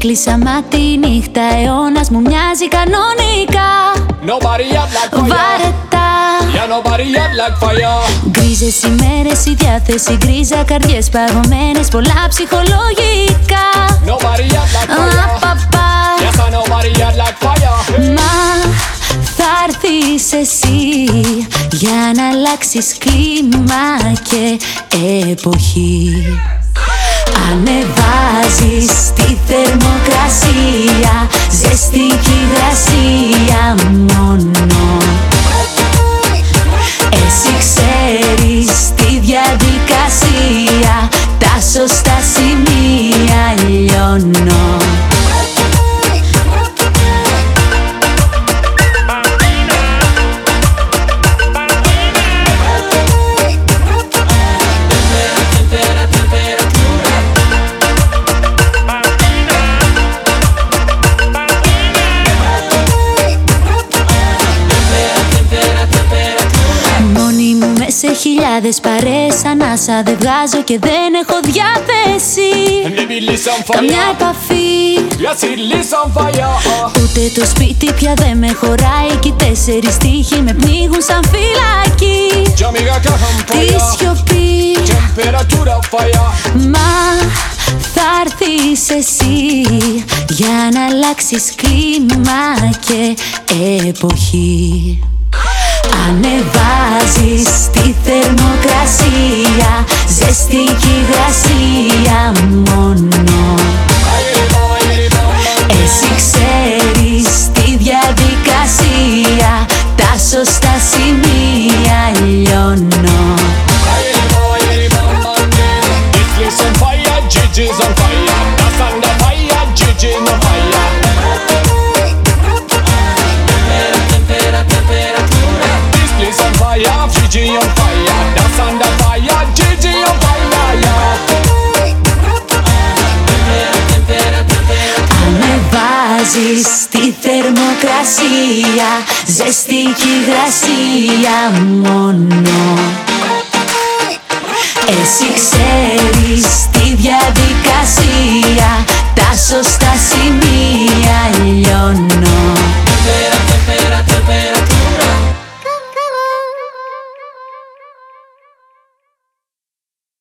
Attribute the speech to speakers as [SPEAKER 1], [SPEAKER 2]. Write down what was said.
[SPEAKER 1] Έκλεισα μάτι, νύχτα αιώνας μου μοιάζει κανονικά.
[SPEAKER 2] Nobody hot like fire.
[SPEAKER 1] Βαρετά.
[SPEAKER 2] Yeah, nobody hot like fire.
[SPEAKER 1] Γκρίζες ημέρες, η διάθεση γκρίζα, καρδιές παγωμένες, πολλά ψυχολογικά.
[SPEAKER 2] Nobody hot like fire.
[SPEAKER 1] Απαπα.
[SPEAKER 2] Yes, I nobody hot like fire.
[SPEAKER 1] Μα θα έρθεις εσύ για να αλλάξεις κλίμα και εποχή. Ανεβάζεις τη θερμοκρασία, ζεστική υγρασία μόνο. Εσύ ξέρεις τη διαδικασία, τα σωστά σημεία λιώνω. Σε χιλιάδες παρέες ανάσα δεν βγάζω και δεν έχω διάθεση. Καμιά επαφή. Ούτε το σπίτι πια δεν με χωράει κι οι 4 τοίχοι με πνίγουν σαν φυλακή. Τη σιωπή. Μα θα έρθεις εσύ για να αλλάξεις κλίμα και εποχή. Ανεβάζεις τη θερμοκρασία, ζεστική υγρασία μόνο. Εσύ ξέρεις τη διαδικασία, τα σωστά σημεία λιώνω.
[SPEAKER 2] It's on fire, Gigi's on fire. That's under fire, Gigi on fire. Gigi on fire, that's under fire, Gigi on fire,
[SPEAKER 1] Ανεβάζεις τη θερμοκρασία, ζεστική υγρασία μόνο.